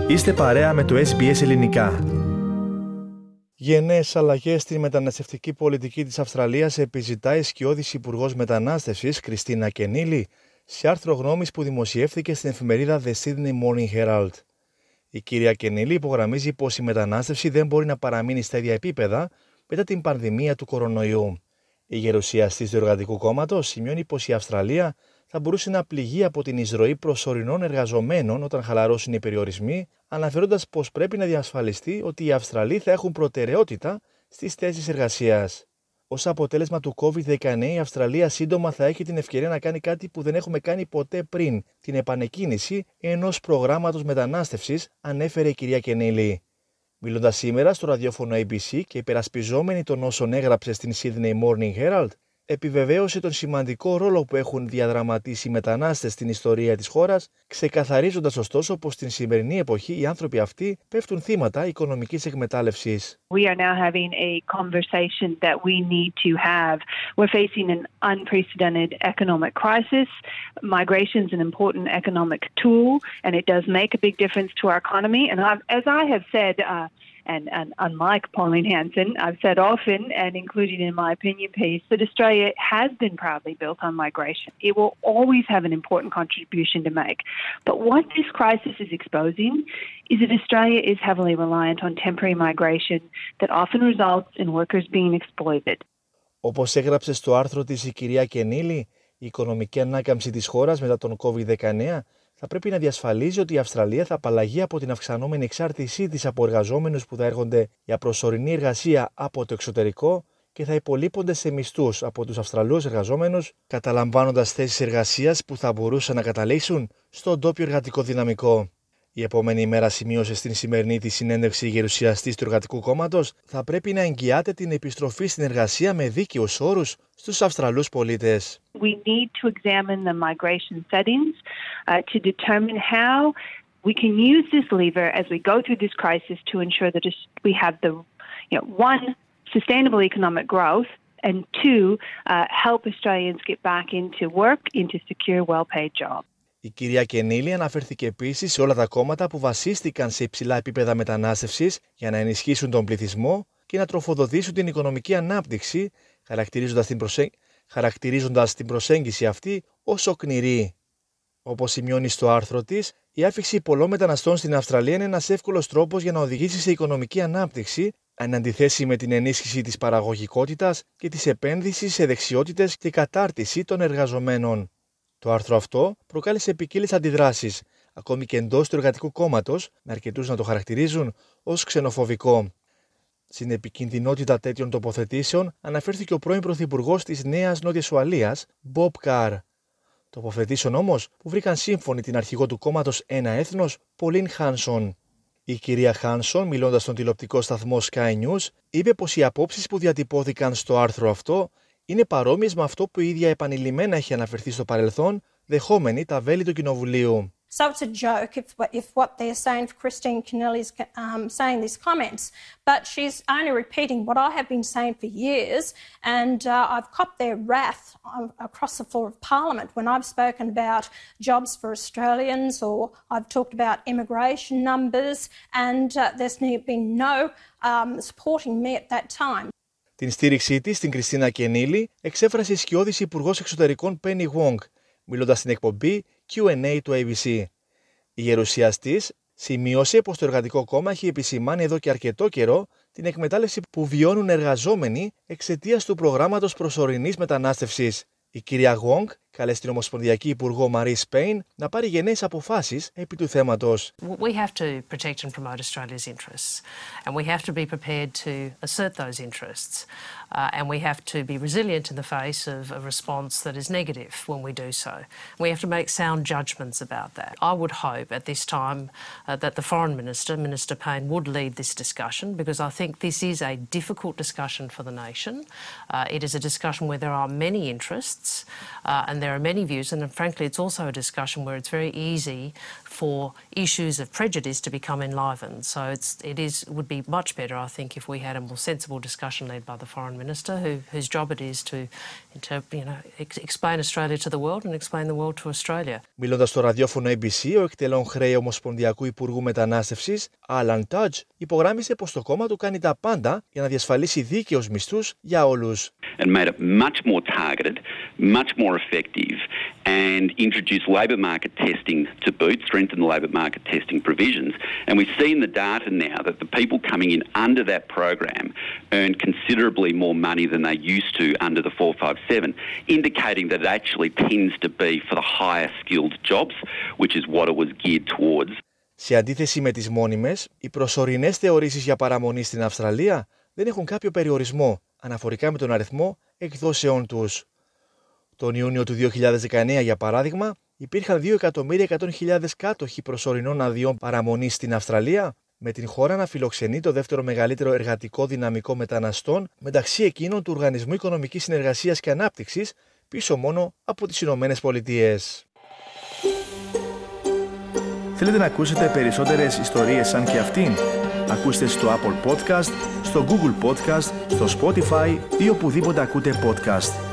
Είστε παρέα με το SBS Ελληνικά. Γενναίες αλλαγές στην μεταναστευτική πολιτική της Αυστραλίας επιζητάει σκιώδης Υπουργός Μετανάστευσης Κριστίνα Κενίλι σε άρθρο γνώμης που δημοσιεύθηκε στην εφημερίδα The Sydney Morning Herald. Η κυρία Κενίλι υπογραμμίζει πως η μετανάστευση δεν μπορεί να παραμείνει στα ίδια επίπεδα μετά την πανδημία του κορονοϊού. Η γερουσιαστής του Εργατικού Κόμματος σημειώνει πως η Αυστραλία θα μπορούσε να πληγεί από την εισρωή προσωρινών εργαζομένων όταν χαλαρώσουν οι περιορισμοί, αναφέροντας πως πρέπει να διασφαλιστεί ότι οι Αυστραλοί θα έχουν προτεραιότητα στις θέσεις εργασίας. Ως αποτέλεσμα του COVID-19, η Αυστραλία σύντομα θα έχει την ευκαιρία να κάνει κάτι που δεν έχουμε κάνει ποτέ πριν, την επανεκκίνηση ενός προγράμματος μετανάστευσης, ανέφερε η κυρία Κενίλι. Μιλώντας σήμερα στο ραδιόφωνο ABC και υπερασπιζόμενη των όσων έγραψε στην Sydney Morning Herald, επιβεβαίωσε τον σημαντικό ρόλο που έχουν διαδραματίσει οι μετανάστες στην ιστορία της χώρας, ξεκαθαρίζοντας ωστόσο πως στην σημερινή εποχή οι άνθρωποι αυτοί πέφτουν θύματα οικονομικής εκμετάλλευσης. We are now having a conversation that we need to have. We're facing an unprecedented economic crisis. Migration is an important economic tool, and it does make a big difference to our economy. And as I have said, and unlike Pauline Hanson, I've said often, and including in my opinion piece, that Australia has been proudly built on migration. It will always have an important contribution to make. But what this crisis is exposing is that Australia is heavily reliant on temporary migration that often results in workers being exploited. Όπως έγραψε στο άρθρο της η κυρία Κενίλι, η οικονομική ανάκαμψη της χώρας μετά τον COVID-19 θα πρέπει να διασφαλίζει ότι η Αυστραλία θα απαλλαγεί από την αυξανόμενη εξάρτησή της από εργαζόμενους που θα έρχονται για προσωρινή εργασία από το εξωτερικό και θα υπολείπονται σε μισθούς από τους Αυστραλούς εργαζόμενους, καταλαμβάνοντας θέσεις εργασίας που θα μπορούσαν να καταλήξουν στο ντόπιο εργατικό δυναμικό. Η επόμενη ημέρα σημείωσε στην σημερινή της συνέντευξη η γερουσιαστής του Εργατικού Κόμματος θα πρέπει να εγγυάται την επιστροφή στην εργασία με δίκαιους όρους στους Αυστραλούς πολίτες. We need to examine the migration settings to determine how we can use this lever as we go through this crisis to ensure that we have the, one, sustainable economic growth, and two, help Australians get back into work, into secure, well-paid jobs. Η κυρία Κενίλι αναφέρθηκε επίσης σε όλα τα κόμματα που βασίστηκαν σε υψηλά επίπεδα μετανάστευσης για να ενισχύσουν τον πληθυσμό και να τροφοδοτήσουν την οικονομική ανάπτυξη, χαρακτηρίζοντας την προσέγγιση αυτή ως οκνηρή. Όπως σημειώνει στο άρθρο της, η άφιξη πολλών μεταναστών στην Αυστραλία είναι ένας εύκολος τρόπος για να οδηγήσει σε οικονομική ανάπτυξη, εν αντιθέσει με την ενίσχυση της παραγωγικότητας και της επένδυσης σε δεξιότητες και κατάρτιση των εργαζομένων. Το άρθρο αυτό προκάλεσε ποικίλες αντιδράσεις, ακόμη και εντός του Εργατικού Κόμματος, με αρκετούς να το χαρακτηρίζουν ως ξενοφοβικό. Στην επικινδυνότητα τέτοιων τοποθετήσεων αναφέρθηκε ο πρώην Πρωθυπουργός της Νέας Νότιας Ουαλίας, Bob Carr. Τοποθετήσεων όμως που βρήκαν σύμφωνη την αρχηγό του κόμματος Ένα Έθνος, Pauline Hanson. Η κυρία Hanson, μιλώντας στον τηλεοπτικό σταθμό Sky News, είπε πως οι απόψεις που διατυπώθηκαν στο άρθρο αυτό είναι παρόμοιες με αυτό που η ίδια επανειλημμένα έχει αναφερθεί στο παρελθόν, δεχόμενη τα βέλη του Κοινοβουλίου. So it's a joke if what they're saying for Christine Keneally's saying these comments, but she's only repeating what I have been saying for years, and I've copped their wrath across the floor of Parliament when I've spoken about jobs for Australians, or I've talked about immigration numbers, and there's been no supporting me at that time. Την στήριξή της στην Κριστίνα Κενίλι εξέφρασε η σκιώδης Υπουργός Εξωτερικών Penny Wong, μιλώντας στην εκπομπή Q&A του ABC. Η γερουσιαστής σημείωσε πως το Εργατικό Κόμμα έχει επισημάνει εδώ και αρκετό καιρό την εκμετάλλευση που βιώνουν εργαζόμενοι εξαιτίας του προγράμματος προσωρινής μετανάστευσης. Η κυρία Wong καλέσει την Ομοσπονδιακή Υπουργό Marie Payne να πάρει γενναίες αποφάσεις επί του θέματος. We have to protect and promote Australia's interests, and we have to be prepared to assert those interests, and we have to be resilient in the face of a response that is negative when we do so. We have to make sound judgments about that. I would hope at this time that the Foreign Minister, Minister Payne, would lead this discussion, because I think this is a difficult discussion for the nation. It is a discussion where there are many interests, and there there are many views, and frankly it's also a discussion where it's very easy for issues of prejudice to become enlivened. So it would be much better, I think, if we had a more sensible discussion led by the Foreign Minister, whose job it is to explain Australia to the world and explain the world to Australia. Μιλώντας στο ραδιόφωνο ABC, ο εκτελών χρέη Ομοσπονδιακού Υπουργού Μετανάστευσης, Alan Tudge, υπογράμμισε πως το κόμμα του κάνει τα πάντα για να διασφαλίσει δίκαιους μισθούς για όλους. And made it much more targeted, much more effective, and introduced labour market testing to boot, strengthen the labour market testing provisions. And we see in the data now that the people coming in under that program earn considerably more money than they used to under the 457, indicating that it actually tends to be for the higher skilled jobs, which is what it was geared towards. Σε αντίθεση με τις μόνιμες, οι προσωρινές θεωρήσεις για παραμονή στην Αυστραλία δεν έχουν κάποιο περιορισμό αναφορικά με τον αριθμό εκδόσεών τους. Τον Ιούνιο του 2019, για παράδειγμα, υπήρχαν 2.100.000 κάτοχοι προσωρινών αδειών παραμονής στην Αυστραλία, με την χώρα να φιλοξενεί το δεύτερο μεγαλύτερο εργατικό δυναμικό μεταναστών μεταξύ εκείνων του Οργανισμού Οικονομικής Συνεργασίας και Ανάπτυξης, πίσω μόνο από τις Ηνωμένες Πολιτείες. Θέλετε να ακούσετε περισσότερες ιστορίες σαν και αυτήν? Ακούστε στο Apple Podcast, στο Google Podcast, στο Spotify ή οπουδήποτε ακούτε podcast.